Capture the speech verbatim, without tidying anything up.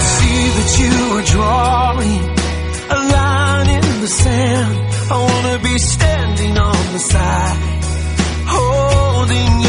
see that you are drawing a line in the sand. I wanna be standing on the side, holding